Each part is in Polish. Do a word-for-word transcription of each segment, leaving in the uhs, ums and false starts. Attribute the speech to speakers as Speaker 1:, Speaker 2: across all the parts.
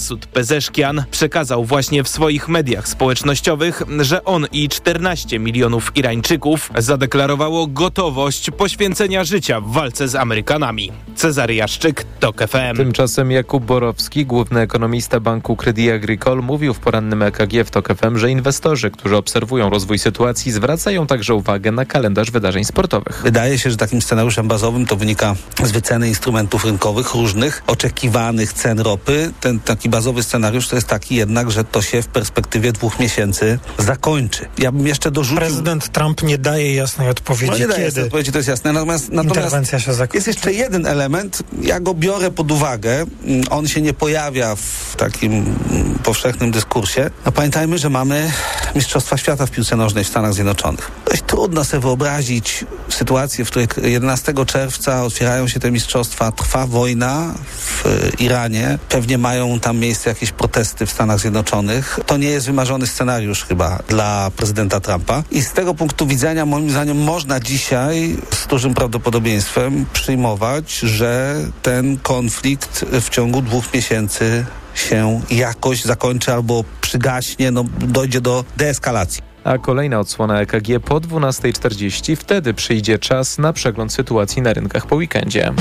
Speaker 1: Masud Pezeszkian przekazał właśnie w swoich mediach społecznościowych, że on i czternaście milionów Irańczyków zadeklarowało gotowość poświęcenia życia w walce z Amerykanami. Cezary Jaszczyk, TOK F M.
Speaker 2: Tymczasem Jakub Borowski, główny ekonomista banku Crédit Agricole, mówił w porannym E K G w TOK F M, że inwestorzy, którzy obserwują rozwój sytuacji, zwracają także uwagę na kalendarz wydarzeń sportowych.
Speaker 3: Wydaje się, że takim scenariuszem bazowym to wynika z wyceny instrumentów rynkowych różnych, oczekiwanych cen ropy. Ten taki bazowy scenariusz to jest taki jednak, że to się w perspektywie dwóch miesięcy zakończy. Ja bym jeszcze dorzucił...
Speaker 4: Prezydent Trump nie daje jasnej odpowiedzi,
Speaker 3: no nie daje
Speaker 4: kiedy
Speaker 3: jasnej odpowiedzi, to jest jasne. Natomiast,
Speaker 4: interwencja się zakończy.
Speaker 3: Jest jeszcze jeden element, ja go biorę pod uwagę. On się nie pojawia w takim powszechnym dyskursie. A pamiętajmy, że mamy Mistrzostwa Świata w piłce nożnej w Stanach Zjednoczonych. Dość trudno sobie wyobrazić sytuację, w której jedenastego czerwca otwierają się te mistrzostwa, trwa wojna w Iranie, pewnie mają tam miejsce jakieś protesty w Stanach Zjednoczonych. To nie jest wymarzony scenariusz chyba dla prezydenta Trumpa. I z tego punktu widzenia, moim zdaniem, można dzisiaj z dużym prawdopodobieństwem przyjmować, że ten konflikt w ciągu dwóch miesięcy się jakoś zakończy albo przygaśnie, no dojdzie do deeskalacji.
Speaker 2: A kolejna odsłona E K G po dwunastej czterdzieści. Wtedy przyjdzie czas na przegląd sytuacji na rynkach po weekendzie.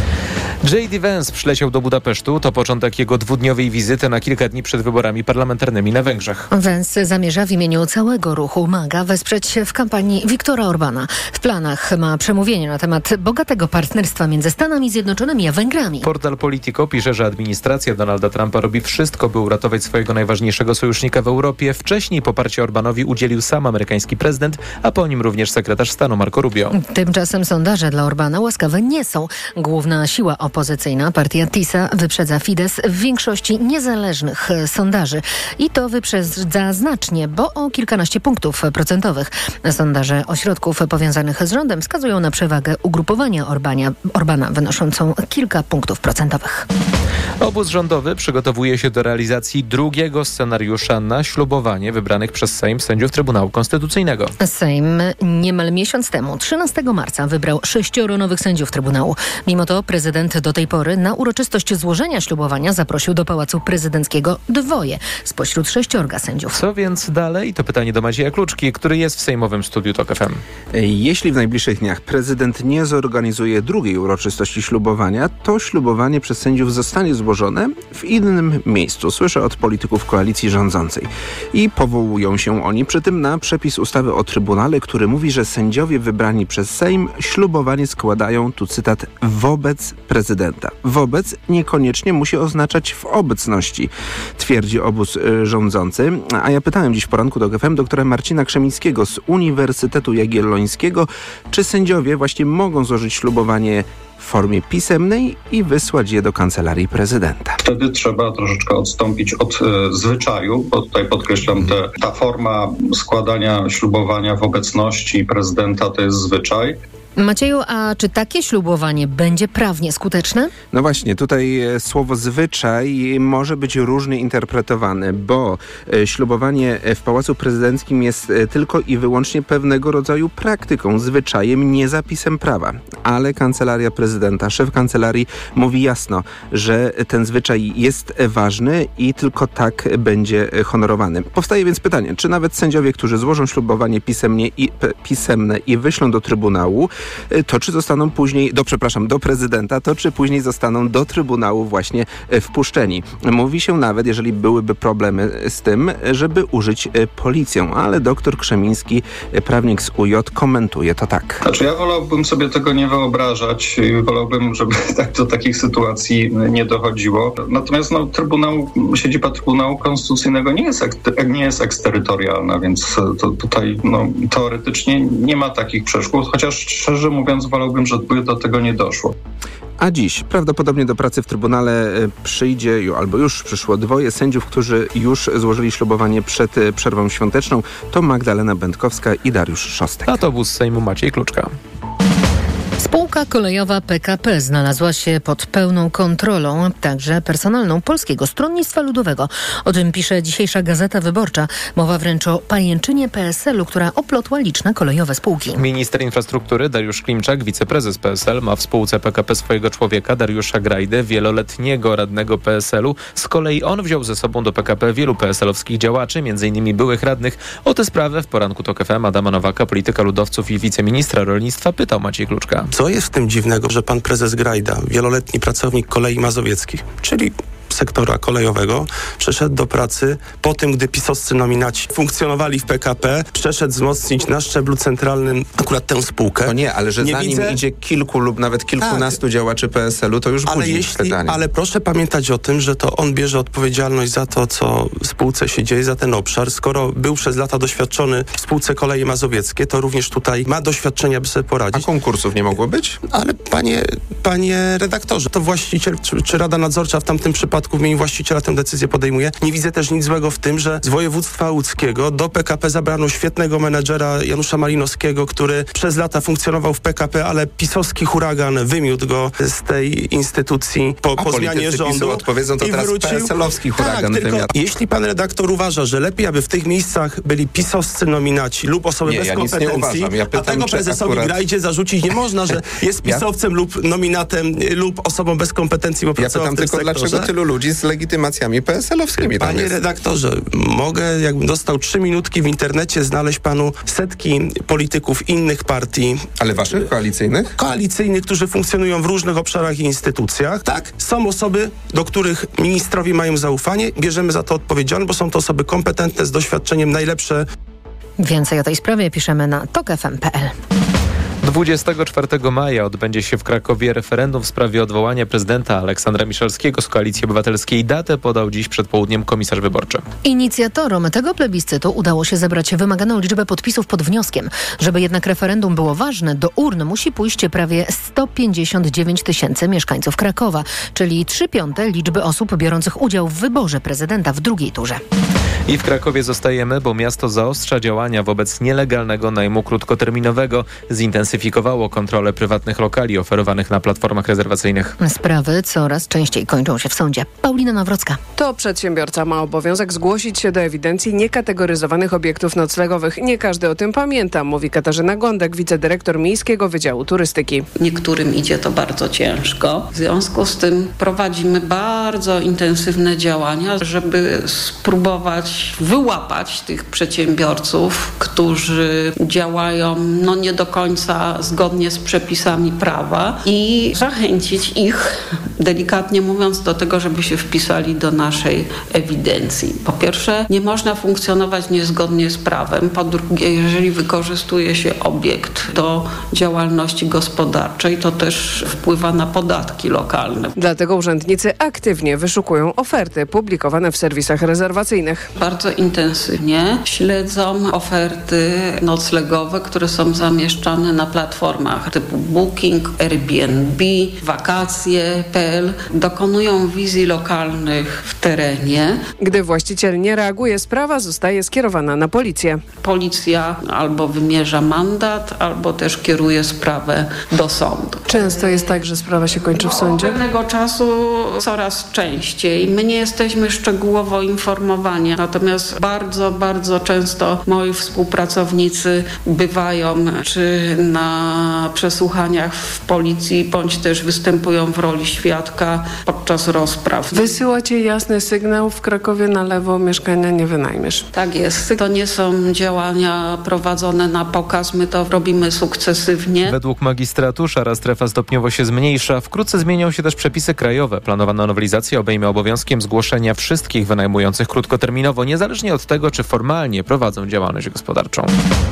Speaker 2: J D Vance przyleciał do Budapesztu. To początek jego dwudniowej wizyty na kilka dni przed wyborami parlamentarnymi na Węgrzech.
Speaker 5: Vance zamierza w imieniu całego ruchu MAGA wesprzeć się w kampanii Viktora Orbana. W planach ma przemówienie na temat bogatego partnerstwa między Stanami Zjednoczonymi a Węgrami.
Speaker 2: Portal Politico pisze, że administracja Donalda Trumpa robi wszystko, by uratować swojego najważniejszego sojusznika w Europie. Wcześniej poparcie Orbanowi udzielił sam amerykański prezydent, a po nim również sekretarz stanu Marco Rubio.
Speaker 5: Tymczasem sondaże dla Orbana łaskawe nie są. Główna siła opozycyjna, partia TISA, wyprzedza Fidesz w większości niezależnych sondaży. I to wyprzedza znacznie, bo o kilkanaście punktów procentowych. Sondaże ośrodków powiązanych z rządem wskazują na przewagę ugrupowania Orbania, Orbana wynoszącą kilka punktów procentowych.
Speaker 2: Obóz rządowy przygotowuje się do realizacji drugiego scenariusza na ślubowanie wybranych przez Sejm sędziów Trybunału Konstytucyjnego.
Speaker 5: Sejm niemal miesiąc temu, trzynastego marca, wybrał sześcioro nowych sędziów Trybunału. Mimo to prezydent do tej pory na uroczystość złożenia ślubowania zaprosił do Pałacu Prezydenckiego dwoje spośród sześciorga sędziów.
Speaker 2: Co więc dalej? To pytanie do Macieja Kluczki, który jest w sejmowym studiu TOK F M.
Speaker 6: Jeśli w najbliższych dniach prezydent nie zorganizuje drugiej uroczystości ślubowania, to ślubowanie przez sędziów zostanie złożone w innym miejscu. Słyszę od polityków koalicji rządzącej. I powołują się oni przy tym na przepis ustawy o Trybunale, który mówi, że sędziowie wybrani przez Sejm ślubowanie składają, tu cytat, wobec prezydenta. Wobec niekoniecznie musi oznaczać w obecności, twierdzi obóz y, rządzący. A ja pytałem dziś w poranku do G F M doktora Marcina Krzemińskiego z Uniwersytetu Jagiellońskiego, czy sędziowie właśnie mogą złożyć ślubowanie w formie pisemnej i wysłać je do kancelarii prezydenta.
Speaker 7: Wtedy trzeba troszeczkę odstąpić od e, zwyczaju, bo tutaj podkreślam, te, ta forma składania ślubowania w obecności prezydenta to jest zwyczaj.
Speaker 5: Macieju, a czy takie ślubowanie będzie prawnie skuteczne?
Speaker 6: No właśnie, tutaj słowo zwyczaj może być różnie interpretowane, bo ślubowanie w Pałacu Prezydenckim jest tylko i wyłącznie pewnego rodzaju praktyką, zwyczajem, nie zapisem prawa. Ale Kancelaria Prezydenta, szef kancelarii mówi jasno, że ten zwyczaj jest ważny i tylko tak będzie honorowany. Powstaje więc pytanie, czy nawet sędziowie, którzy złożą ślubowanie pisemnie i, p, pisemne i wyślą do Trybunału, to czy zostaną później, do przepraszam, do prezydenta, to czy później zostaną do Trybunału właśnie wpuszczeni. Mówi się nawet, jeżeli byłyby problemy z tym, żeby użyć policją, ale doktor Krzemiński, prawnik z U J, komentuje to tak.
Speaker 7: Znaczy ja wolałbym sobie tego nie wyobrażać, wolałbym, żeby tak do takich sytuacji nie dochodziło. Natomiast no, Trybunał, siedziba Trybunału Konstytucyjnego nie jest, ek, nie jest eksterytorialna, więc to, tutaj no, teoretycznie nie ma takich przeszkód, chociaż szczerze mówiąc wolałbym, żeby do tego nie doszło.
Speaker 6: A dziś prawdopodobnie do pracy w Trybunale przyjdzie, albo już przyszło dwoje sędziów, którzy już złożyli ślubowanie przed przerwą świąteczną. To Magdalena Będkowska i Dariusz Szostek.
Speaker 2: A to wóz Sejmu Maciej Kluczka.
Speaker 5: Spółka kolejowa P K P znalazła się pod pełną kontrolą, także personalną Polskiego Stronnictwa Ludowego. O tym pisze dzisiejsza Gazeta Wyborcza. Mowa wręcz o pajęczynie P S L u, która oplotła liczne kolejowe spółki.
Speaker 2: Minister infrastruktury Dariusz Klimczak, wiceprezes P S L, ma w spółce P K P swojego człowieka Dariusza Grajdę, wieloletniego radnego P S L u. Z kolei on wziął ze sobą do P K P wielu P S L-owskich działaczy, między innymi byłych radnych. O tę sprawę w poranku TOK F M Adama Nowaka, polityka ludowców i wiceministra rolnictwa, pytał Maciej Kluczka.
Speaker 8: Co jest w tym dziwnego, że pan prezes Grajda, wieloletni pracownik Kolei Mazowieckich, czyli sektora kolejowego, przeszedł do pracy po tym, gdy pisowscy nominaci funkcjonowali w P K P, przeszedł wzmocnić na szczeblu centralnym akurat tę spółkę.
Speaker 6: No nie, ale że
Speaker 8: nie
Speaker 6: za nim
Speaker 8: widzę...
Speaker 6: idzie kilku lub nawet kilkunastu tak. działaczy P S L u, to już
Speaker 8: ale
Speaker 6: budzi
Speaker 8: jeśli,
Speaker 6: pytanie.
Speaker 8: Ale proszę pamiętać o tym, że to on bierze odpowiedzialność za to, co w spółce się dzieje, za ten obszar. Skoro był przez lata doświadczony w spółce Koleje Mazowieckie, to również tutaj ma doświadczenia, by sobie poradzić.
Speaker 6: A konkursów nie mogło być?
Speaker 8: Ale panie, panie redaktorze, to właściciel czy, czy Rada Nadzorcza w tamtym przypadku w imieniu właściciela tę decyzję podejmuje. Nie widzę też nic złego w tym, że z województwa łódzkiego do P K P zabrano świetnego menedżera Janusza Malinowskiego, który przez lata funkcjonował w P K P, ale pisowski huragan wymiótł go z tej instytucji po, po zmianie rządu.
Speaker 6: Odpowiedzą to
Speaker 8: i
Speaker 6: teraz
Speaker 8: wrócił.
Speaker 6: P S L-owski huragan
Speaker 8: tak, tylko
Speaker 6: wymiótł.
Speaker 8: jeśli pan redaktor uważa, że lepiej, aby w tych miejscach byli pisowscy nominaci lub osoby
Speaker 6: nie,
Speaker 8: bez
Speaker 6: ja
Speaker 8: kompetencji,
Speaker 6: ja pytam,
Speaker 8: a tego prezesowi
Speaker 6: akurat...
Speaker 8: Grajdzie zarzucić nie można, że jest pisowcem ja? lub nominatem lub osobą bez kompetencji, bo
Speaker 6: ja
Speaker 8: pracował
Speaker 6: pytam
Speaker 8: w tym
Speaker 6: tylko,
Speaker 8: sektorze.
Speaker 6: dlaczego tylu ludzi z legitymacjami P S L-owskimi tam
Speaker 8: Panie
Speaker 6: jest?
Speaker 8: redaktorze, mogę, jakbym dostał trzy minutki w internecie, znaleźć panu setki polityków innych partii.
Speaker 6: Ale waszych koalicyjnych?
Speaker 8: Koalicyjnych, którzy funkcjonują w różnych obszarach i instytucjach. Tak, są osoby, do których ministrowie mają zaufanie. Bierzemy za to odpowiedzialność, bo są to osoby kompetentne, z doświadczeniem najlepsze.
Speaker 5: Więcej o tej sprawie piszemy na tok f m kropka p l.
Speaker 2: dwudziestego czwartego maja odbędzie się w Krakowie referendum w sprawie odwołania prezydenta Aleksandra Miszalskiego z Koalicji Obywatelskiej. Datę podał dziś przed południem komisarz wyborczy.
Speaker 5: Inicjatorom tego plebiscytu udało się zebrać wymaganą liczbę podpisów pod wnioskiem. Żeby jednak referendum było ważne, do urn musi pójść prawie sto pięćdziesiąt dziewięć tysięcy mieszkańców Krakowa, czyli trzy piąte liczby osób biorących udział w wyborze prezydenta w drugiej turze.
Speaker 2: I w Krakowie zostajemy, bo miasto zaostrza działania wobec nielegalnego najmu krótkoterminowego. Zintensyfikowało kontrolę prywatnych lokali oferowanych na platformach rezerwacyjnych.
Speaker 5: Sprawy coraz częściej kończą się w sądzie. Paulina Nawrocka.
Speaker 9: To przedsiębiorca ma obowiązek zgłosić się do ewidencji niekategoryzowanych obiektów noclegowych. Nie każdy o tym pamięta, mówi Katarzyna Gądek, wicedyrektor Miejskiego Wydziału Turystyki.
Speaker 10: Niektórym idzie to bardzo ciężko. W związku z tym prowadzimy bardzo intensywne działania, żeby spróbować wyłapać tych przedsiębiorców, którzy działają no nie do końca zgodnie z przepisami prawa i zachęcić ich, delikatnie mówiąc, do tego, żeby się wpisali do naszej ewidencji. Po pierwsze, nie można funkcjonować niezgodnie z prawem. Po drugie, jeżeli wykorzystuje się obiekt do działalności gospodarczej, to też wpływa na podatki lokalne.
Speaker 9: Dlatego urzędnicy aktywnie wyszukują oferty publikowane w serwisach rezerwacyjnych.
Speaker 10: Bardzo intensywnie śledzą oferty noclegowe, które są zamieszczane na platformach typu Booking, Airbnb, wakacje kropka p l. Dokonują wizji lokalnych w terenie.
Speaker 9: Gdy właściciel nie reaguje, sprawa zostaje skierowana na policję.
Speaker 10: Policja albo wymierza mandat, albo też kieruje sprawę do sądu.
Speaker 9: Często jest tak, że sprawa się kończy w sądzie?
Speaker 10: Od pewnego czasu coraz częściej. My nie jesteśmy szczegółowo informowani, natomiast bardzo, bardzo często moi współpracownicy bywają czy na przesłuchaniach w policji, bądź też występują w roli świadka podczas rozpraw.
Speaker 9: Wysyłacie jasny sygnał: w Krakowie na lewo mieszkania nie wynajmiesz.
Speaker 10: Tak jest. To nie są działania prowadzone na pokaz, my to robimy sukcesywnie.
Speaker 2: Według magistratu szara strefa stopniowo się zmniejsza. Wkrótce zmienią się też przepisy krajowe. Planowana nowelizacja obejmie obowiązkiem zgłoszenia wszystkich wynajmujących krótkoterminowo, niezależnie od tego, czy formalnie prowadzą działalność gospodarczą.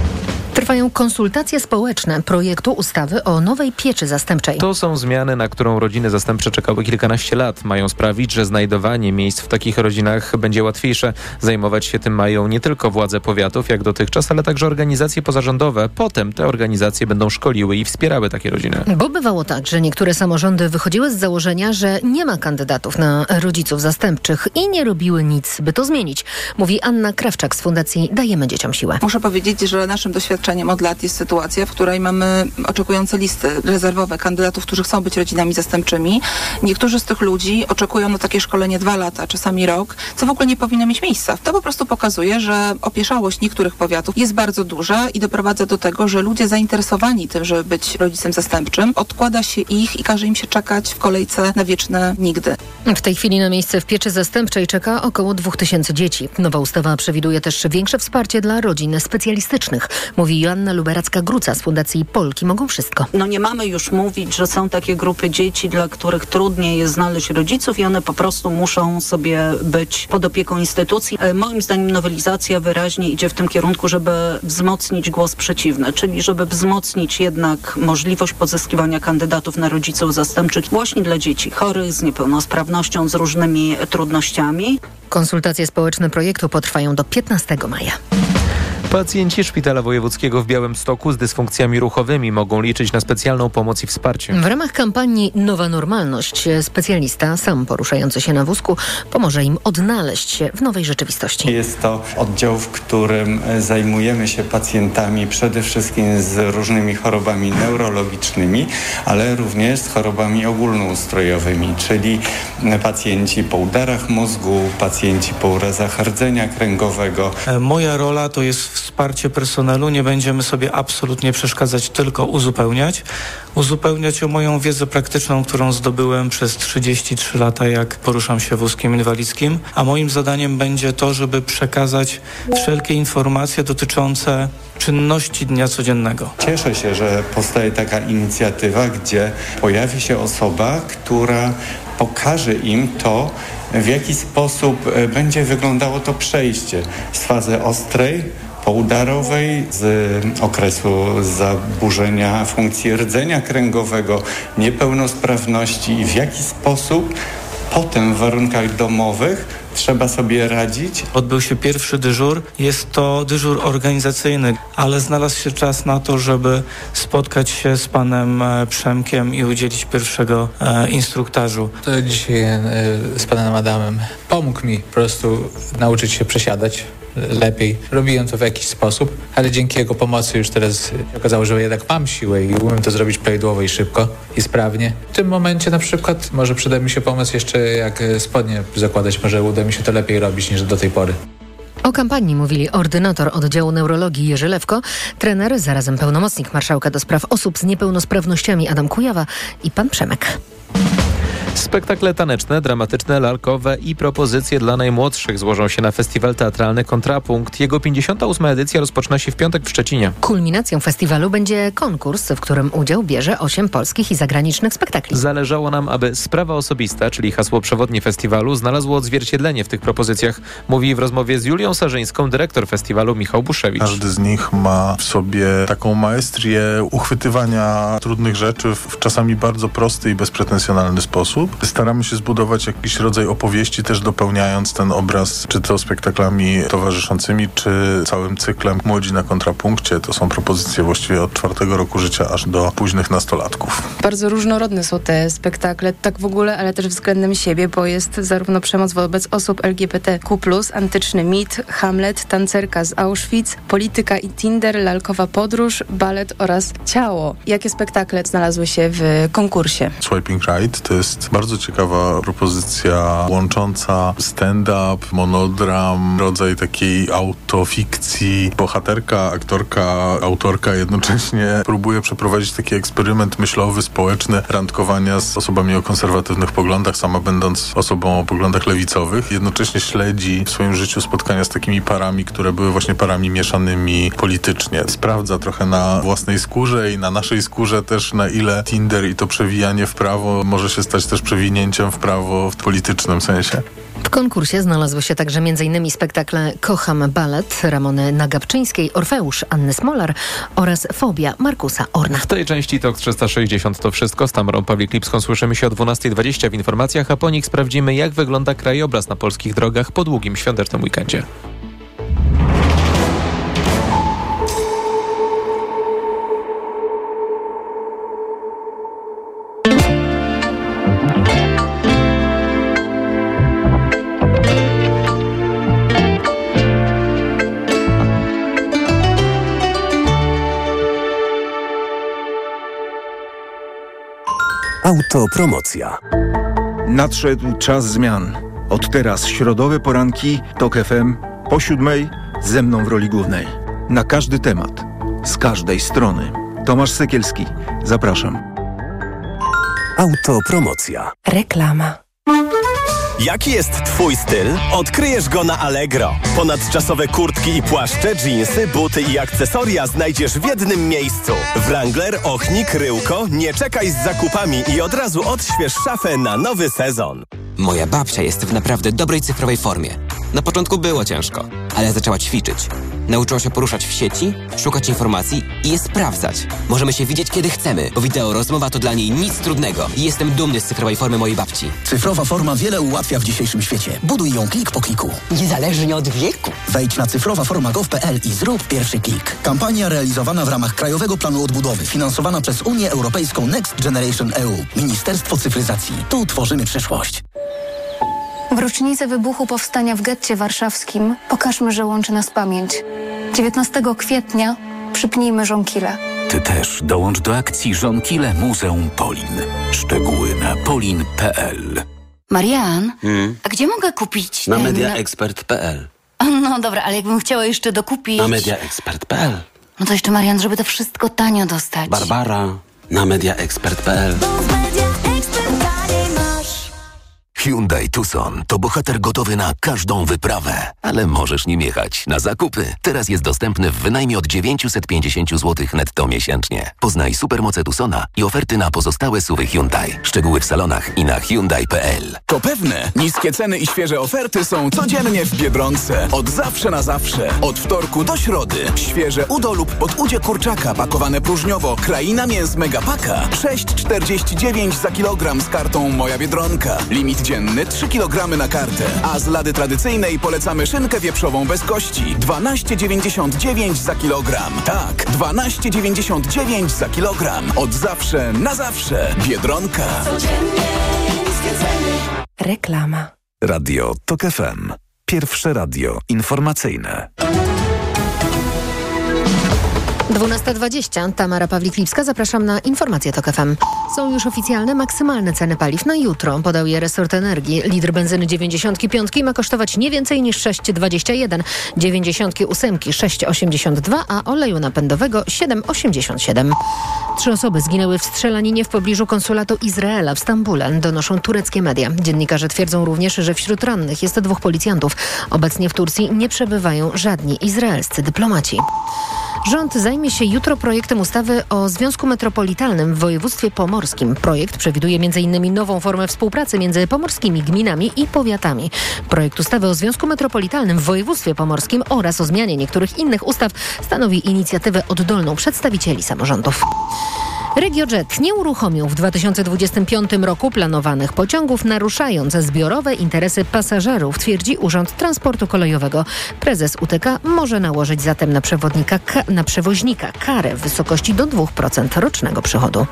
Speaker 5: Trwają konsultacje społeczne projektu ustawy o nowej pieczy zastępczej.
Speaker 2: To są zmiany, na którą rodziny zastępcze czekały kilkanaście lat. Mają sprawić, że znajdowanie miejsc w takich rodzinach będzie łatwiejsze. Zajmować się tym mają nie tylko władze powiatów, jak dotychczas, ale także organizacje pozarządowe. Potem te organizacje będą szkoliły i wspierały takie rodziny.
Speaker 5: Bo bywało tak, że niektóre samorządy wychodziły z założenia, że nie ma kandydatów na rodziców zastępczych i nie robiły nic, by to zmienić. Mówi Anna Krawczak z Fundacji Dajemy Dzieciom Siłę.
Speaker 11: Muszę powiedzieć, że naszym doświadczeniem zaskoczeniem od lat jest sytuacja, w której mamy oczekujące listy rezerwowe kandydatów, którzy chcą być rodzinami zastępczymi. Niektórzy z tych ludzi oczekują na takie szkolenie dwa lata, czasami rok, co w ogóle nie powinno mieć miejsca. To po prostu pokazuje, że opieszałość niektórych powiatów jest bardzo duża i doprowadza do tego, że ludzie zainteresowani tym, żeby być rodzicem zastępczym, odkłada się ich i każe im się czekać w kolejce na wieczne nigdy.
Speaker 5: W tej chwili na miejsce w pieczy zastępczej czeka około dwóch tysięcy dzieci. Nowa ustawa przewiduje też większe wsparcie dla rodzin specjalistycznych, mówi Joanna Luberacka-Gruca z Fundacji Polki Mogą Wszystko.
Speaker 12: No nie mamy już mówić, że są takie grupy dzieci, dla których trudniej jest znaleźć rodziców i one po prostu muszą sobie być pod opieką instytucji. Moim zdaniem nowelizacja wyraźnie idzie w tym kierunku, żeby wzmocnić głos przeciwny, czyli żeby wzmocnić jednak możliwość pozyskiwania kandydatów na rodziców zastępczych właśnie dla dzieci chorych, z niepełnosprawnością, z różnymi trudnościami.
Speaker 5: Konsultacje społeczne projektu potrwają do piętnastego maja.
Speaker 2: Pacjenci Szpitala Wojewódzkiego w Białymstoku z dysfunkcjami ruchowymi mogą liczyć na specjalną pomoc i wsparcie.
Speaker 5: W ramach kampanii Nowa Normalność specjalista, sam poruszający się na wózku, pomoże im odnaleźć się w nowej rzeczywistości.
Speaker 13: Jest to oddział, w którym zajmujemy się pacjentami przede wszystkim z różnymi chorobami neurologicznymi, ale również z chorobami ogólnoustrojowymi, czyli pacjenci po udarach mózgu, pacjenci po urazach rdzenia kręgowego.
Speaker 4: Moja rola to jest wsparcie personelu. Nie będziemy sobie absolutnie przeszkadzać, tylko uzupełniać. Uzupełniać o moją wiedzę praktyczną, którą zdobyłem przez trzydzieści trzy lata, jak poruszam się wózkiem inwalidzkim. A moim zadaniem będzie to, żeby przekazać wszelkie informacje dotyczące czynności dnia codziennego.
Speaker 13: Cieszę się, że powstaje taka inicjatywa, gdzie pojawi się osoba, która pokaże im to, w jaki sposób będzie wyglądało to przejście z fazy ostrej, poudarowej, z okresu zaburzenia funkcji rdzenia kręgowego, niepełnosprawności i w jaki sposób potem w warunkach domowych trzeba sobie radzić.
Speaker 4: Odbył się pierwszy dyżur. Jest to dyżur organizacyjny, ale znalazł się czas na to, żeby spotkać się z panem Przemkiem i udzielić pierwszego e, instruktażu.
Speaker 14: To dzisiaj e, z panem Adamem pomógł mi po prostu nauczyć się przesiadać lepiej. Robiłem to w jakiś sposób, ale dzięki jego pomocy już teraz okazało, że jednak mam siłę i umiem to zrobić prawidłowo i szybko i sprawnie. W tym momencie na przykład może przyda mi się pomysł jeszcze jak spodnie zakładać, może uda mi się to lepiej robić niż do tej pory.
Speaker 5: O kampanii mówili ordynator oddziału neurologii Jerzy Lewko, trener, zarazem pełnomocnik marszałka do spraw osób z niepełnosprawnościami Adam Kujawa i pan Przemek.
Speaker 2: Spektakle taneczne, dramatyczne, lalkowe i propozycje dla najmłodszych złożą się na festiwal teatralny Kontrapunkt. Jego pięćdziesiąta ósma edycja rozpoczyna się w piątek w Szczecinie.
Speaker 5: Kulminacją festiwalu będzie konkurs, w którym udział bierze osiem polskich i zagranicznych spektakli.
Speaker 2: Zależało nam, aby sprawa osobista, czyli hasło przewodnie festiwalu, znalazło odzwierciedlenie w tych propozycjach, mówi w rozmowie z Julią Sarzyńską dyrektor festiwalu Michał Buszewicz.
Speaker 15: Każdy z nich ma w sobie taką maestrię uchwytywania trudnych rzeczy w czasami bardzo prosty i bezpretensjonalny sposób. Staramy się zbudować jakiś rodzaj opowieści, też dopełniając ten obraz, czy to spektaklami towarzyszącymi, czy całym cyklem Młodzi na Kontrapunkcie. To są propozycje właściwie od czwartego roku życia aż do późnych nastolatków.
Speaker 16: Bardzo różnorodne są te spektakle, tak w ogóle, ale też względem siebie, bo jest zarówno przemoc wobec osób L G B T Q plus, antyczny mit, Hamlet, tancerka z Auschwitz, polityka i Tinder, lalkowa podróż, balet oraz ciało. Jakie spektakle znalazły się w konkursie?
Speaker 15: Swiping Right to jest bardzo ciekawa propozycja łącząca stand-up, monodram, rodzaj takiej autofikcji. Bohaterka, aktorka, autorka jednocześnie próbuje przeprowadzić taki eksperyment myślowy, społeczny, randkowania z osobami o konserwatywnych poglądach, sama będąc osobą o poglądach lewicowych. Jednocześnie śledzi w swoim życiu spotkania z takimi parami, które były właśnie parami mieszanymi politycznie. Sprawdza trochę na własnej skórze i na naszej skórze też, na ile Tinder i to przewijanie w prawo może się stać też przewinięciem w prawo w politycznym sensie.
Speaker 5: W konkursie znalazły się także m.in. spektakle Kocham balet Ramony Nagabczyńskiej, Orfeusz Anny Smolar oraz Fobia Markusa Orna.
Speaker 2: W tej części Tok trzysta sześćdziesiąt to wszystko. Z Tamrą Pawlik-Lipską słyszymy się o dwunasta dwadzieścia w informacjach, a po nich sprawdzimy, jak wygląda krajobraz na polskich drogach po długim świątecznym weekendzie.
Speaker 17: Autopromocja. Nadszedł czas zmian. Od teraz środowe poranki TOK F M po siódmej ze mną w roli głównej. Na każdy temat, z każdej strony. Tomasz Sekielski. Zapraszam. Autopromocja.
Speaker 18: Reklama. Jaki jest Twój styl? Odkryjesz go na Allegro. Ponadczasowe kurtki i płaszcze, dżinsy, buty i akcesoria znajdziesz w jednym miejscu. Wrangler, Ochnik, Ryłko, nie czekaj z zakupami i od razu odśwież szafę na nowy sezon.
Speaker 19: Moja babcia jest w naprawdę dobrej cyfrowej formie. Na początku było ciężko, ale zaczęła ćwiczyć. Nauczyła się poruszać w sieci, szukać informacji i je sprawdzać. Możemy się widzieć kiedy chcemy, bo wideo rozmowa to dla niej nic trudnego. I jestem dumny z cyfrowej formy mojej babci.
Speaker 20: Cyfrowa forma wiele ułatwia w dzisiejszym świecie. Buduj ją klik po kliku.
Speaker 21: Niezależnie od wieku.
Speaker 20: Wejdź na cyfrowa forma kropka gov kropka p l i zrób pierwszy klik. Kampania realizowana w ramach Krajowego Planu Odbudowy, finansowana przez Unię Europejską Next Generation E U. Ministerstwo Cyfryzacji. Tu tworzymy przyszłość.
Speaker 22: W rocznicę wybuchu powstania w getcie warszawskim pokażmy, że łączy nas pamięć. dziewiętnastego kwietnia przypnijmy żonkile.
Speaker 23: Ty też dołącz do akcji Żonkile Muzeum Polin. Szczegóły na polin kropka p l.
Speaker 22: Marian,
Speaker 24: Hmm?
Speaker 22: a gdzie mogę kupić
Speaker 24: Na
Speaker 22: ten...
Speaker 24: mediaexpert kropka p l.
Speaker 22: No dobra, ale jakbym chciała jeszcze dokupić...
Speaker 24: Na mediaexpert kropka p l.
Speaker 22: No to jeszcze, Marian, żeby to wszystko tanio dostać.
Speaker 24: Barbara, na mediaexpert kropka p l.
Speaker 23: Hyundai Tucson to bohater gotowy na każdą wyprawę, ale możesz nim jechać na zakupy. Teraz jest dostępny w wynajmie od dziewięćset pięćdziesiąt złotych netto miesięcznie. Poznaj supermoce Tucsona i oferty na pozostałe suwy Hyundai. Szczegóły w salonach i na hyundai kropka p l.
Speaker 25: To pewne, niskie ceny i świeże oferty są codziennie w Biedronce. Od zawsze na zawsze. Od wtorku do środy. Świeże udo lub podudzie kurczaka pakowane próżniowo. Kraina mięs Megapaka. sześć czterdzieści dziewięć za kilogram z kartą Moja Biedronka. Limit dzienny trzy kilogramy na kartę. A z lady tradycyjnej polecamy szynkę wieprzową bez kości. dwanaście dziewięćdziesiąt dziewięć za kilogram. Tak, dwanaście dziewięćdziesiąt dziewięć za kilogram. Od zawsze na zawsze. Biedronka.
Speaker 18: Reklama.
Speaker 17: Radio TOK F M. Pierwsze radio informacyjne.
Speaker 5: dwunasta dwadzieścia. Tamara Pawlik-Lipska. Zapraszam na informacje TOK F M. Są już oficjalne maksymalne ceny paliw na jutro. Podał je resort energii. Litr benzyny dziewięćdziesiąt pięć ma kosztować nie więcej niż sześć dwadzieścia jeden, dziewięćdziesiąt osiem sześć osiemdziesiąt dwa, a oleju napędowego siedem osiemdziesiąt siedem. Trzy osoby zginęły w strzelaninie w pobliżu konsulatu Izraela w Stambule, donoszą tureckie media. Dziennikarze twierdzą również, że wśród rannych jest dwóch policjantów. Obecnie w Turcji nie przebywają żadni izraelscy dyplomaci. Rząd zajmie się jutro projektem ustawy o Związku Metropolitalnym w województwie pomorskim. Projekt przewiduje między innymi nową formę współpracy między pomorskimi gminami i powiatami. Projekt ustawy o Związku Metropolitalnym w województwie pomorskim oraz o zmianie niektórych innych ustaw stanowi inicjatywę oddolną przedstawicieli samorządów. RegioJet nie uruchomił w dwa tysiące dwudziestym piątym roku planowanych pociągów, naruszając zbiorowe interesy pasażerów, twierdzi Urząd Transportu Kolejowego. Prezes U T K może nałożyć zatem na, przewodnika, na przewoźnika karę w wysokości do dwa procent rocznego przychodu.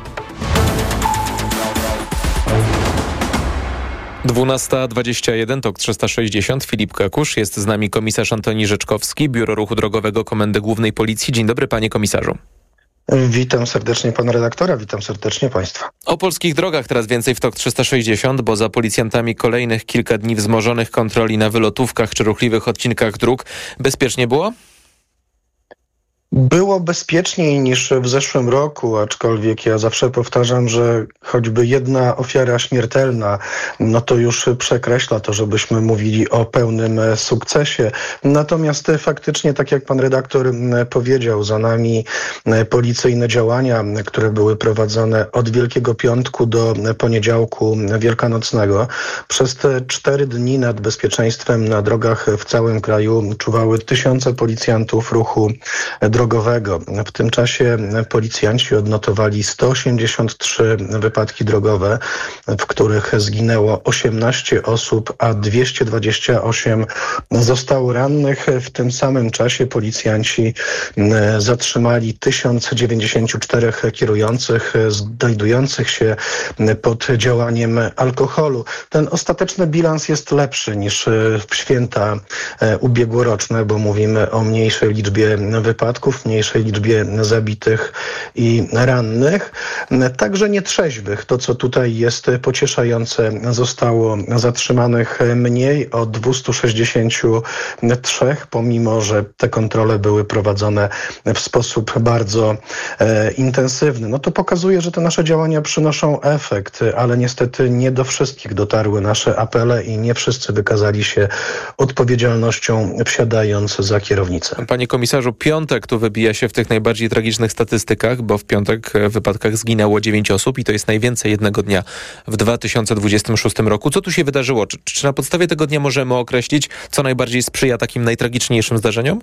Speaker 2: dwunasta dwadzieścia jeden, TOK trzysta sześćdziesiąt. Filip Kakusz, jest z nami komisarz Antoni Rzeczkowski, Biuro Ruchu Drogowego Komendy Głównej Policji. Dzień dobry, panie komisarzu.
Speaker 26: Witam serdecznie pana redaktora, witam serdecznie państwa.
Speaker 2: O polskich drogach teraz więcej w TOK trzysta sześćdziesiąt, bo za policjantami kolejnych kilka dni wzmożonych kontroli na wylotówkach czy ruchliwych odcinkach dróg. Bezpiecznie było?
Speaker 26: Było bezpieczniej niż w zeszłym roku, aczkolwiek ja zawsze powtarzam, że choćby jedna ofiara śmiertelna, no to już przekreśla to, żebyśmy mówili o pełnym sukcesie. Natomiast faktycznie, tak jak pan redaktor powiedział, za nami policyjne działania, które były prowadzone od Wielkiego Piątku do poniedziałku wielkanocnego. Przez te cztery dni nad bezpieczeństwem na drogach w całym kraju czuwały tysiące policjantów ruchu drogowego. W tym czasie policjanci odnotowali sto osiemdziesiąt trzy wypadki drogowe, w których zginęło osiemnaście osób, a dwieście dwadzieścia osiem zostało rannych. W tym samym czasie policjanci zatrzymali tysiąc dziewięćdziesiąt cztery kierujących znajdujących się pod działaniem alkoholu. Ten ostateczny bilans jest lepszy niż w święta ubiegłoroczne, bo mówimy o mniejszej liczbie wypadków. wypadków, mniejszej liczbie zabitych i rannych. Także nietrzeźwych. To, co tutaj jest pocieszające, zostało zatrzymanych mniej o dwieście sześćdziesiąt trzy, pomimo że te kontrole były prowadzone w sposób bardzo e, intensywny. No to pokazuje, że te nasze działania przynoszą efekt, ale niestety nie do wszystkich dotarły nasze apele i nie wszyscy wykazali się odpowiedzialnością, wsiadając za kierownicę.
Speaker 2: Panie komisarzu, piątek tu wybija się w tych najbardziej tragicznych statystykach, bo w piątek w wypadkach zginęło dziewięć osób i to jest najwięcej jednego dnia w dwa tysiące dwudziestym szóstym roku. Co tu się wydarzyło? Czy, czy na podstawie tego dnia możemy określić, co najbardziej sprzyja takim najtragiczniejszym zdarzeniom?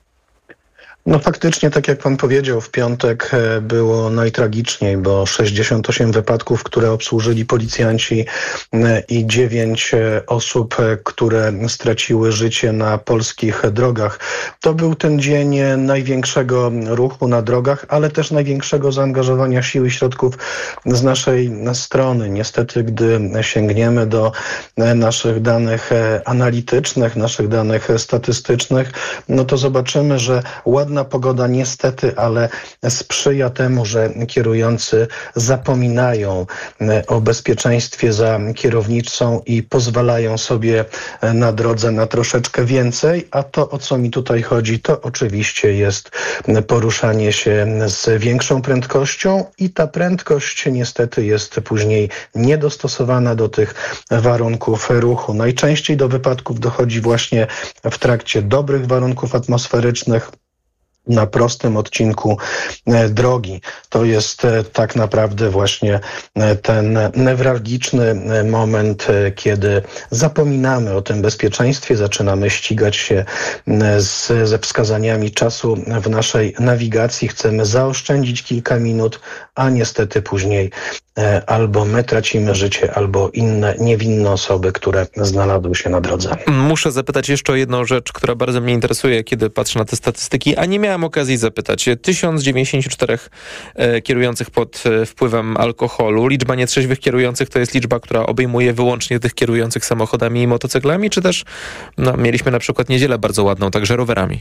Speaker 26: No faktycznie, tak jak pan powiedział, w piątek było najtragiczniej, bo sześćdziesiąt osiem wypadków, które obsłużyli policjanci i dziewięć osób, które straciły życie na polskich drogach. To był ten dzień największego ruchu na drogach, ale też największego zaangażowania sił i środków z naszej strony. Niestety, gdy sięgniemy do naszych danych analitycznych, naszych danych statystycznych, no to zobaczymy, że ładna pogoda niestety, ale sprzyja temu, że kierujący zapominają o bezpieczeństwie za kierownicą i pozwalają sobie na drodze na troszeczkę więcej, a to, o co mi tutaj chodzi, to oczywiście jest poruszanie się z większą prędkością i ta prędkość niestety jest później niedostosowana do tych warunków ruchu. Najczęściej do wypadków dochodzi właśnie w trakcie dobrych warunków atmosferycznych, na prostym odcinku drogi. To jest tak naprawdę właśnie ten newralgiczny moment, kiedy zapominamy o tym bezpieczeństwie, zaczynamy ścigać się z, ze wskazaniami czasu w naszej nawigacji, chcemy zaoszczędzić kilka minut, a niestety później albo my tracimy życie, albo inne niewinne osoby, które znalazły się na drodze.
Speaker 2: Muszę zapytać jeszcze o jedną rzecz, która bardzo mnie interesuje, kiedy patrzę na te statystyki, a nie miałem okazji zapytać. tysiąc dziewięćdziesiąt cztery e, kierujących pod e, wpływem alkoholu. Liczba nietrzeźwych kierujących to jest liczba, która obejmuje wyłącznie tych kierujących samochodami i motocyklami, czy też no, mieliśmy na przykład niedzielę bardzo ładną, także rowerami?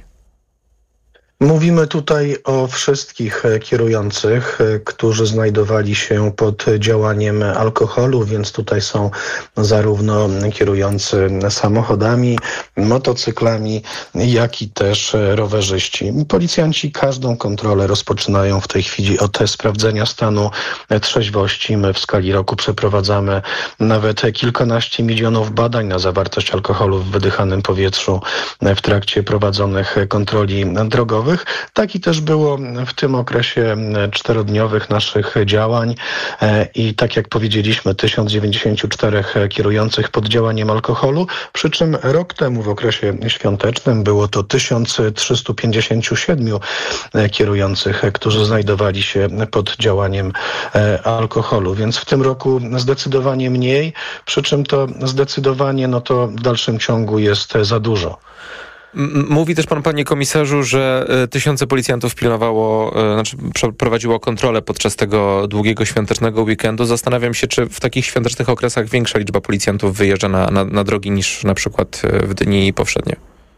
Speaker 26: Mówimy tutaj o wszystkich kierujących, którzy znajdowali się pod działaniem alkoholu, więc tutaj są zarówno kierujący samochodami, motocyklami, jak i też rowerzyści. Policjanci każdą kontrolę rozpoczynają w tej chwili od sprawdzenia stanu trzeźwości. My w skali roku przeprowadzamy nawet kilkanaście milionów badań na zawartość alkoholu w wydychanym powietrzu w trakcie prowadzonych kontroli drogowych. Tak i też było w tym okresie czterodniowych naszych działań i tak jak powiedzieliśmy, tysiąc dziewięćdziesiąt cztery kierujących pod działaniem alkoholu, przy czym rok temu w okresie świątecznym było to tysiąc trzysta pięćdziesiąt siedem kierujących, którzy znajdowali się pod działaniem alkoholu, więc w tym roku zdecydowanie mniej, przy czym to zdecydowanie no to w dalszym ciągu jest za dużo.
Speaker 2: Mówi też pan, panie komisarzu, że tysiące policjantów pilnowało, znaczy prowadziło kontrolę podczas tego długiego świątecznego weekendu. Zastanawiam się, czy w takich świątecznych okresach większa liczba policjantów wyjeżdża na, na, na drogi niż na przykład w dni powszednie.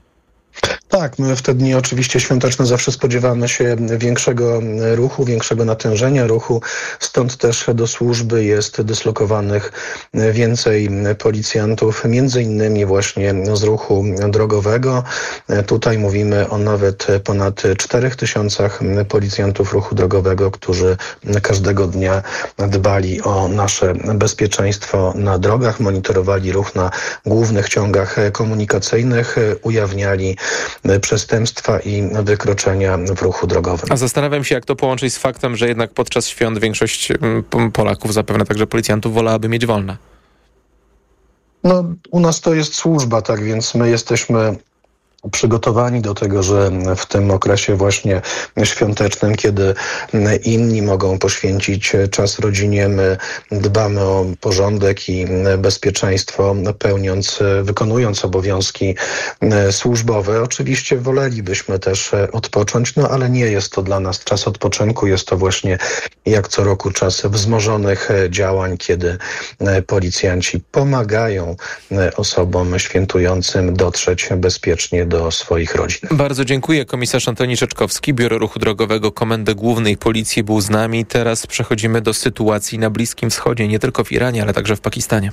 Speaker 26: Tak, my w te dni oczywiście świąteczne zawsze spodziewamy się większego ruchu, większego natężenia ruchu, stąd też do służby jest dyslokowanych więcej policjantów, między innymi właśnie z ruchu drogowego. Tutaj mówimy o nawet ponad czterech tysiącach policjantów ruchu drogowego, którzy każdego dnia dbali o nasze bezpieczeństwo na drogach, monitorowali ruch na głównych ciągach komunikacyjnych, ujawniali przestępstwa i wykroczenia w ruchu drogowym.
Speaker 2: A zastanawiam się, jak to połączyć z faktem, że jednak podczas świąt większość Polaków, zapewne także policjantów, wolałaby mieć wolne.
Speaker 26: No, u nas to jest służba, tak więc my jesteśmy przygotowani do tego, że w tym okresie właśnie świątecznym, kiedy inni mogą poświęcić czas rodzinie, my dbamy o porządek i bezpieczeństwo, pełniąc, wykonując obowiązki służbowe. Oczywiście wolelibyśmy też odpocząć, no ale nie jest to dla nas czas odpoczynku, jest to właśnie jak co roku czas wzmożonych działań, kiedy policjanci pomagają osobom świętującym dotrzeć bezpiecznie do swoich rodzin.
Speaker 2: Bardzo dziękuję. Komisarz Antoni Rzeczkowski, Biuro Ruchu Drogowego Komendy Głównej Policji był z nami. Teraz przechodzimy do sytuacji na Bliskim Wschodzie, nie tylko w Iranie, ale także w Pakistanie.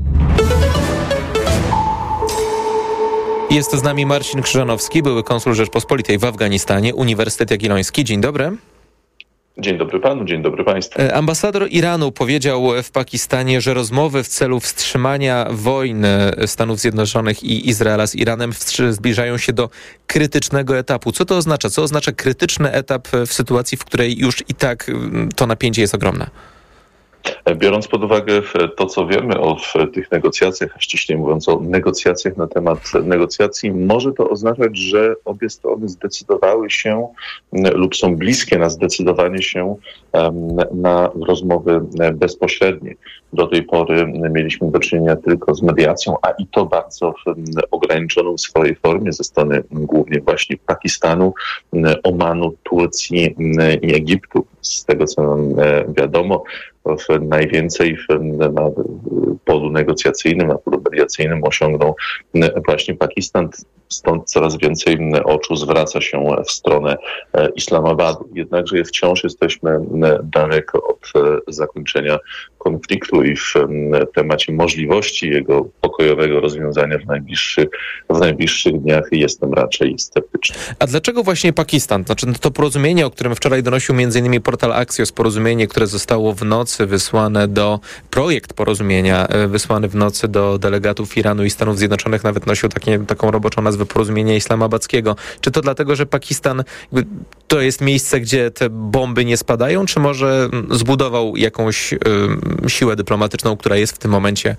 Speaker 2: Jest z nami Marcin Krzyżanowski, były konsul Rzeczpospolitej w Afganistanie, Uniwersytet Jagielloński. Dzień dobry.
Speaker 1: Dzień dobry panu, dzień dobry państwu.
Speaker 2: Ambasador Iranu powiedział w Pakistanie, że rozmowy w celu wstrzymania wojny Stanów Zjednoczonych i Izraela z Iranem zbliżają się do krytycznego etapu. Co to oznacza? Co oznacza krytyczny etap w sytuacji, w której już i tak to napięcie jest ogromne?
Speaker 1: Biorąc pod uwagę to, co wiemy o tych negocjacjach, a ściślej mówiąc o negocjacjach na temat negocjacji, może to oznaczać, że obie strony zdecydowały się lub są bliskie na zdecydowanie się na rozmowy bezpośrednie. Do tej pory mieliśmy do czynienia tylko z mediacją, a i to bardzo ograniczoną w swojej formie ze strony głównie właśnie Pakistanu, Omanu, Turcji i Egiptu. Z tego, co nam wiadomo, najwięcej na polu negocjacyjnym, na polu mediacyjnym osiągnął właśnie Pakistan. Stąd coraz więcej oczu zwraca się w stronę Islamabadu. Jednakże wciąż jesteśmy daleko od zakończenia konfliktu i w temacie możliwości jego pokojowego rozwiązania w najbliższych, w najbliższych dniach jestem raczej sceptyczny.
Speaker 2: A dlaczego właśnie Pakistan? Znaczy to porozumienie, o którym wczoraj donosił między innymi portal Axios, porozumienie, które zostało w nocy wysłane do, projekt porozumienia wysłany w nocy do delegatów Iranu i Stanów Zjednoczonych, nawet nosił takie, taką roboczą nazwę porozumienia islamabadzkiego. Czy to dlatego, że Pakistan to jest miejsce, gdzie te bomby nie spadają, czy może zbudował jakąś y, siłę dyplomatyczną, która jest w tym momencie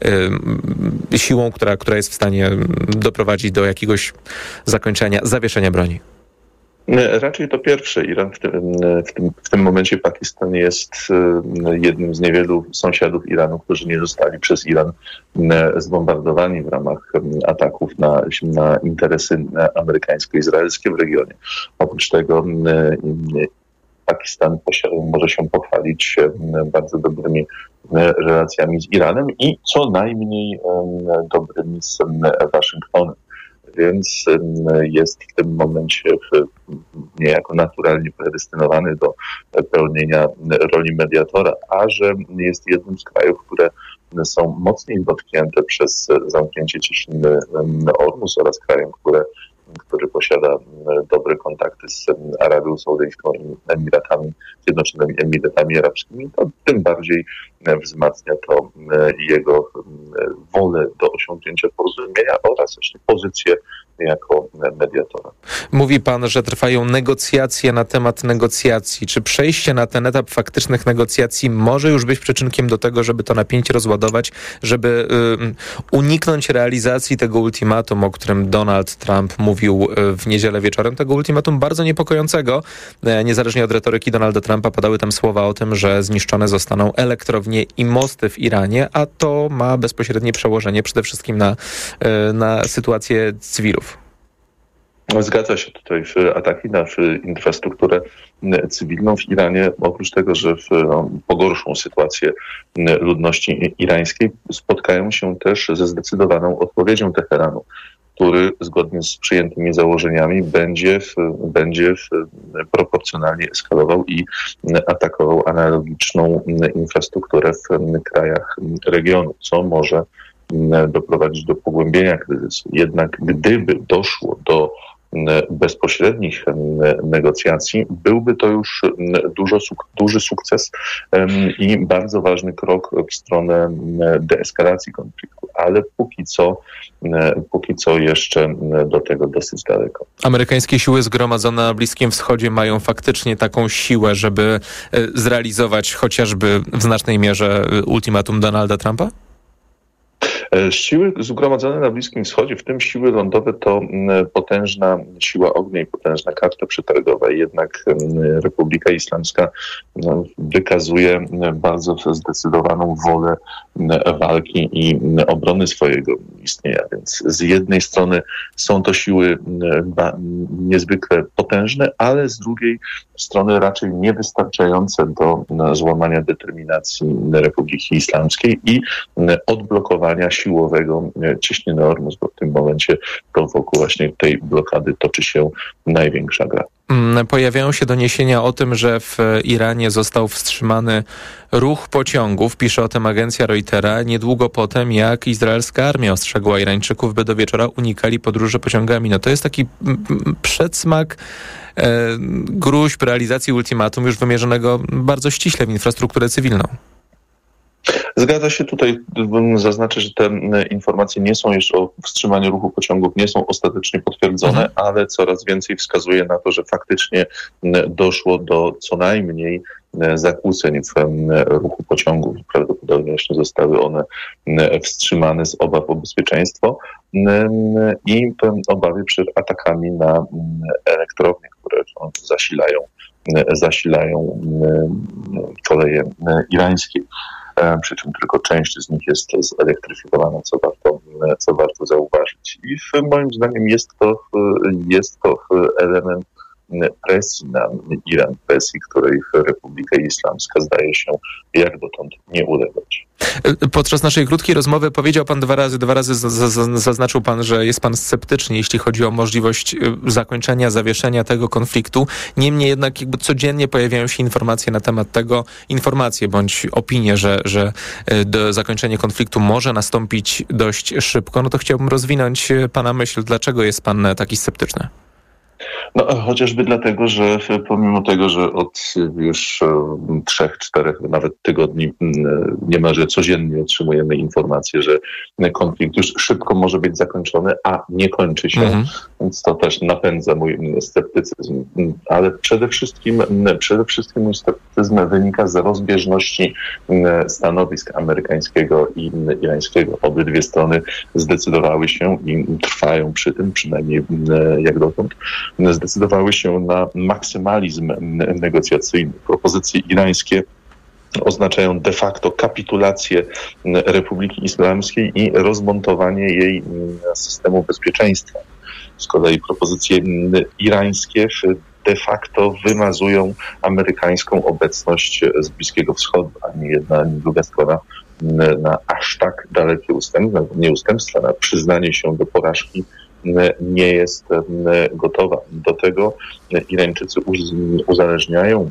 Speaker 2: y, siłą, która, która jest w stanie doprowadzić do jakiegoś zakończenia, zawieszenia broni?
Speaker 1: Raczej to pierwsze. Iran w tym, w tym, w tym momencie Pakistan jest jednym z niewielu sąsiadów Iranu, którzy nie zostali przez Iran zbombardowani w ramach ataków na, na interesy amerykańsko-izraelskie w regionie. Oprócz tego Pakistan może się pochwalić bardzo dobrymi relacjami z Iranem i co najmniej dobrymi z Waszyngtonem. Więc jest w tym momencie niejako naturalnie predestynowany do pełnienia roli mediatora, a że jest jednym z krajów, które są mocniej dotknięte przez zamknięcie cieśniny Ormus oraz krajem, które który posiada dobre kontakty z Arabią Saudyjską i Emiratami, Zjednoczonymi Emiratami Arabskimi, to tym bardziej wzmacnia to jego wolę do osiągnięcia porozumienia oraz jeszcze pozycję jako mediatora.
Speaker 2: Mówi pan, że trwają negocjacje na temat negocjacji. Czy przejście na ten etap faktycznych negocjacji może już być przyczynkiem do tego, żeby to napięcie rozładować, żeby y, uniknąć realizacji tego ultimatum, o którym Donald Trump mówił w niedzielę wieczorem, tego ultimatum bardzo niepokojącego. Niezależnie od retoryki Donalda Trumpa padały tam słowa o tym, że zniszczone zostaną elektrownie i mosty w Iranie, a to ma bezpośrednie przełożenie przede wszystkim na, na sytuację cywilów.
Speaker 1: Zgadza się tutaj w ataki na w infrastrukturę cywilną w Iranie. Oprócz tego, że w, no, pogorszą sytuację ludności irańskiej, spotkają się też ze zdecydowaną odpowiedzią Teheranu, który zgodnie z przyjętymi założeniami będzie, w, będzie w, proporcjonalnie eskalował i atakował analogiczną infrastrukturę w krajach regionu, co może doprowadzić do pogłębienia kryzysu. Jednak gdyby doszło do bezpośrednich negocjacji, byłby to już dużo, duży sukces i bardzo ważny krok w stronę deeskalacji konfliktu, ale póki co, póki co jeszcze do tego dosyć daleko.
Speaker 2: Amerykańskie siły zgromadzone na Bliskim Wschodzie mają faktycznie taką siłę, żeby zrealizować chociażby w znacznej mierze ultimatum Donalda Trumpa?
Speaker 1: Siły zgromadzone na Bliskim Wschodzie, w tym siły lądowe, to potężna siła ognia i potężna karta przetargowa. Jednak Republika Islamska wykazuje bardzo zdecydowaną wolę walki i obrony swojego istnienia. Więc z jednej strony są to siły niezwykle potężne, ale z drugiej strony raczej niewystarczające do złamania determinacji Republiki Islamskiej i odblokowania siłowego cieśniny Ormus, bo w tym momencie to wokół właśnie tej blokady toczy się największa gra.
Speaker 2: Pojawiają się doniesienia o tym, że w Iranie został wstrzymany ruch pociągów. Pisze o tym agencja Reutera. Niedługo potem, jak izraelska armia ostrzegła Irańczyków, by do wieczora unikali podróży pociągami. No to jest taki przedsmak e, gruźb realizacji ultimatum już wymierzonego bardzo ściśle w infrastrukturę cywilną.
Speaker 1: Zgadza się, tutaj zaznaczę, że te informacje nie są jeszcze o wstrzymaniu ruchu pociągów, nie są ostatecznie potwierdzone, mhm. ale coraz więcej wskazuje na to, że faktycznie doszło do co najmniej zakłóceń w ruchu pociągów. Prawdopodobnie jeszcze zostały one wstrzymane z obaw o bezpieczeństwo i obawy przed atakami na elektrownie, które zasilają, zasilają koleje irańskie. Przy czym tylko część z nich jest zelektryfikowana, co warto, co warto zauważyć. I moim zdaniem jest to, jest to element presji na Iran, presji, której Republika Islamska zdaje się jak dotąd nie ulegać.
Speaker 2: Podczas naszej krótkiej rozmowy powiedział pan dwa razy, dwa razy zaznaczył pan, że jest pan sceptyczny, jeśli chodzi o możliwość zakończenia, zawieszenia tego konfliktu. Niemniej jednak jakby codziennie pojawiają się informacje na temat tego, informacje bądź opinie, że, że zakończenie konfliktu może nastąpić dość szybko. No to chciałbym rozwinąć pana myśl, dlaczego jest pan taki sceptyczny?
Speaker 1: No, chociażby dlatego, że pomimo tego, że od już trzech, czterech, nawet tygodni niemalże codziennie otrzymujemy informacje, że konflikt już szybko może być zakończony, a nie kończy się, mhm. więc to też napędza mój sceptycyzm. Ale przede wszystkim, przede wszystkim mój sceptycyzm wynika z rozbieżności stanowisk amerykańskiego i irańskiego. Obydwie strony zdecydowały się i trwają przy tym, przynajmniej jak dotąd, zdecydowały się na maksymalizm negocjacyjny. Propozycje irańskie oznaczają de facto kapitulację Republiki Islamskiej i rozmontowanie jej systemu bezpieczeństwa. Z kolei propozycje irańskie de facto wymazują amerykańską obecność z Bliskiego Wschodu. Ani jedna, ani druga strona na aż tak dalekie ustępstwa, nie ustępstwa, na przyznanie się do porażki nie jest gotowa. Do tego Irańczycy uzależniają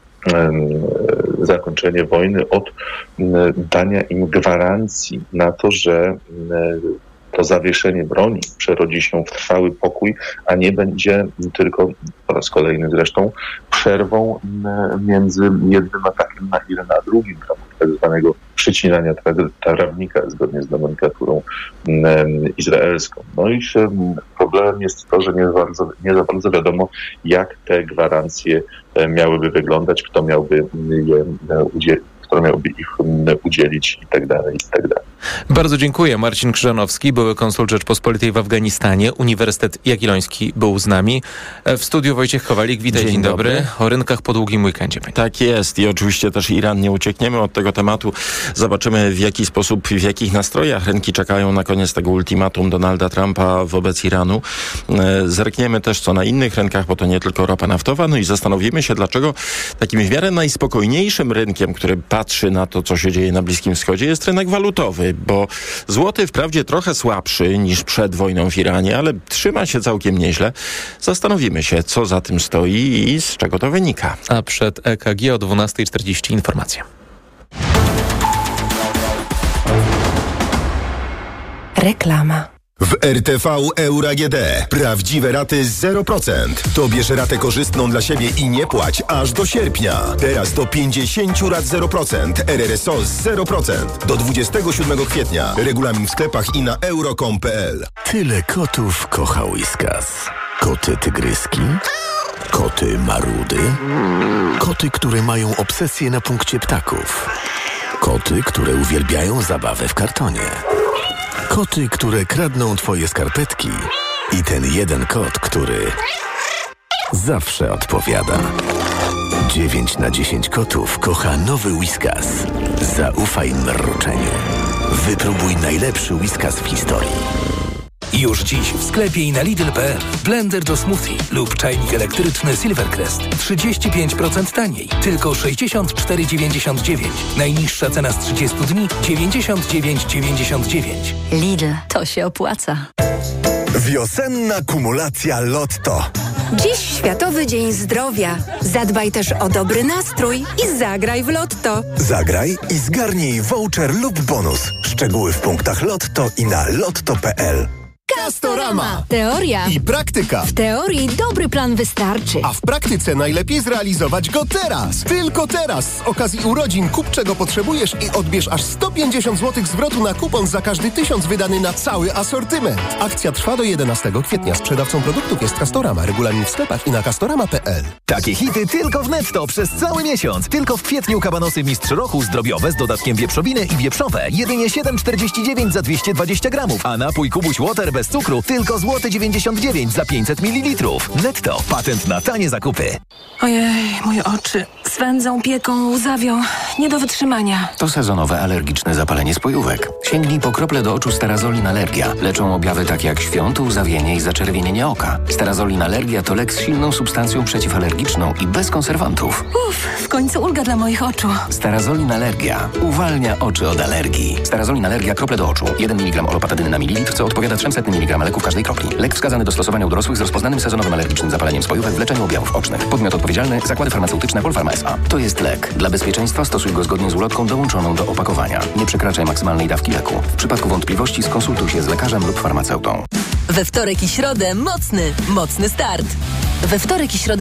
Speaker 1: zakończenie wojny od dania im gwarancji na to, że to zawieszenie broni przerodzi się w trwały pokój, a nie będzie tylko, po raz kolejny zresztą, przerwą między jednym atakiem na Iran a drugim, tak zwanego przycinania trawnika zgodnie z nomenklaturą izraelską. No i problemem jest to, że nie za bardzo, nie za bardzo wiadomo, jak te gwarancje miałyby wyglądać, kto miałby je udzielić. Kto miałby ich udzielić i tak dalej, i tak dalej.
Speaker 2: Bardzo dziękuję. Marcin Krzyżanowski, były konsul Rzeczpospolitej w Afganistanie. Uniwersytet Jagielloński był z nami. W studiu Wojciech Kowalik. Witaj, dzień, dzień dobry. dobry. O rynkach po długim weekendzie.
Speaker 3: Tak jest i oczywiście też Iran. Nie uciekniemy od tego tematu. Zobaczymy, w jaki sposób, w jakich nastrojach rynki czekają na koniec tego ultimatum Donalda Trumpa wobec Iranu. Zerkniemy też, co na innych rynkach, bo to nie tylko ropa naftowa. No i zastanowimy się, dlaczego takim w miarę najspokojniejszym rynkiem, który patrzy na to, co się dzieje na Bliskim Wschodzie, jest rynek walutowy, bo złoty wprawdzie trochę słabszy niż przed wojną w Iranie, ale trzyma się całkiem nieźle. Zastanowimy się, co za tym stoi i z czego to wynika.
Speaker 2: A przed E K G o dwunasta czterdzieści informacja.
Speaker 6: Reklama.
Speaker 7: W R T V Euro A G D prawdziwe raty zero procent. To bierz ratę korzystną dla siebie i nie płać aż do sierpnia. Teraz do pięćdziesiąt rat zero procent. R R S O z zero procent. Do dwudziestego siódmego kwietnia. Regulamin w sklepach i na euro kropka com kropka p l.
Speaker 23: Tyle kotów kocha Whiskas. Koty tygryski. Koty marudy. Koty, które mają obsesję na punkcie ptaków. Koty, które uwielbiają zabawę w kartonie. Koty, które kradną twoje skarpetki i ten jeden kot, który zawsze odpowiada. dziewięć na dziesięć kotów kocha nowy Whiskas. Zaufaj mruczeniu. Wypróbuj najlepszy Whiskas w historii.
Speaker 8: Już dziś w sklepie i na Lidl kropka p l. Blender do smoothie lub czajnik elektryczny Silvercrest. trzydzieści pięć procent taniej. Tylko sześćdziesiąt cztery dziewięćdziesiąt dziewięć. Najniższa cena z trzydziestu dni dziewięćdziesiąt dziewięć dziewięćdziesiąt dziewięć.
Speaker 9: Lidl, to się opłaca.
Speaker 10: Wiosenna kumulacja Lotto.
Speaker 11: Dziś Światowy Dzień Zdrowia. Zadbaj też o dobry nastrój i zagraj w Lotto.
Speaker 10: Zagraj i zgarnij voucher lub bonus. Szczegóły w punktach Lotto i na lotto kropka p l.
Speaker 12: Castorama. Teoria
Speaker 10: i praktyka.
Speaker 12: W teorii dobry plan wystarczy.
Speaker 10: A w praktyce najlepiej zrealizować go teraz. Tylko teraz z okazji urodzin kup czego potrzebujesz i odbierz aż sto pięćdziesiąt złotych zwrotu na kupon za każdy tysiąc wydany na cały asortyment. Akcja trwa do jedenastego kwietnia. Sprzedawcą produktów jest Castorama. Regulamin w sklepach i na castorama kropka p l.
Speaker 21: Takie hity tylko w Netto przez cały miesiąc. Tylko w kwietniu kabanosy Mistrz Roku zdrobiowe z dodatkiem wieprzowiny i wieprzowe. Jedynie siedem czterdzieści dziewięć za dwieście dwadzieścia gramów. A napój Kubuś Water bez cukru tylko złoty dziewięćdziesiąt dziewięć za pięćset mililitrów. Netto. Patent na tanie zakupy.
Speaker 11: Ojej, moje oczy swędzą, pieką, łzawią. Nie do wytrzymania.
Speaker 23: To sezonowe alergiczne zapalenie spojówek. Sięgnij po krople do oczu Starazolin Allergia. Leczą objawy takie jak świąt, łzawienie i zaczerwienienie oka. Starazolin Allergia to lek z silną substancją przeciwalergiczną i bez konserwantów.
Speaker 11: Uff, w końcu ulga dla moich oczu.
Speaker 23: Starazolin Allergia. Uwalnia oczy od alergii. Starazolin Allergia krople do oczu. jeden miligram olopatadyny na mililitr, co odpowiada trzysta miligramy leku w każdej kropli. Lek wskazany do stosowania u dorosłych z rozpoznanym sezonowym alergicznym zapaleniem spojówek w leczeniu objawów ocznych. Podmiot odpowiedzialny: Zakłady Farmaceutyczne Polpharma S A. To jest lek. Dla bezpieczeństwa stosuj go zgodnie z ulotką dołączoną do opakowania. Nie przekraczaj maksymalnej dawki leku. W przypadku wątpliwości skonsultuj się z lekarzem lub farmaceutą.
Speaker 11: We wtorek i środę mocny, mocny start. We wtorek i środę